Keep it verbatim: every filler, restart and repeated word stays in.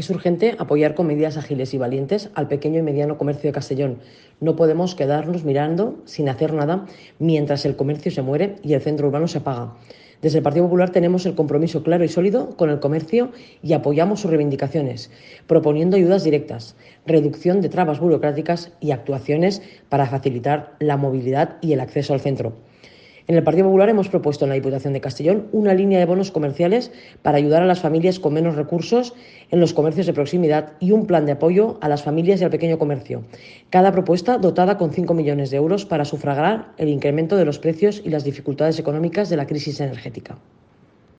Es urgente apoyar con medidas ágiles y valientes al pequeño y mediano comercio de Castellón. No podemos quedarnos mirando sin hacer nada mientras el comercio se muere y el centro urbano se apaga. Desde el Partido Popular tenemos el compromiso claro y sólido con el comercio y apoyamos sus reivindicaciones, proponiendo ayudas directas, reducción de trabas burocráticas y actuaciones para facilitar la movilidad y el acceso al centro. En el Partido Popular hemos propuesto en la Diputación de Castellón una línea de bonos comerciales para ayudar a las familias con menos recursos en los comercios de proximidad y un plan de apoyo a las familias y al pequeño comercio. Cada propuesta dotada con cinco millones de euros para sufragar el incremento de los precios y las dificultades económicas de la crisis energética.